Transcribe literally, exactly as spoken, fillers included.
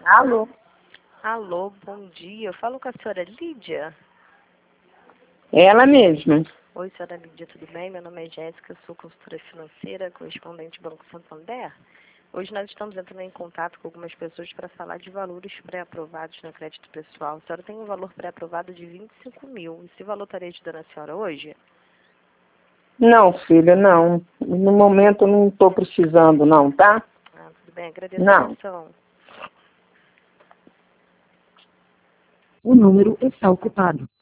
Alô? Alô, bom dia. Eu falo com a senhora Lídia. Ela mesma. Oi, senhora Lídia, tudo bem? Meu nome é Jéssica, sou consultora financeira, correspondente Banco Santander. Hoje nós estamos entrando em contato com algumas pessoas para falar de valores pré-aprovados no crédito pessoal. A senhora tem um valor pré-aprovado de vinte e cinco mil. Esse valor estaria ajudando a senhora hoje? Não, filha, não. No momento eu não estou precisando, não, tá? Ah, tudo bem, agradeço a Não. atenção. O número está ocupado.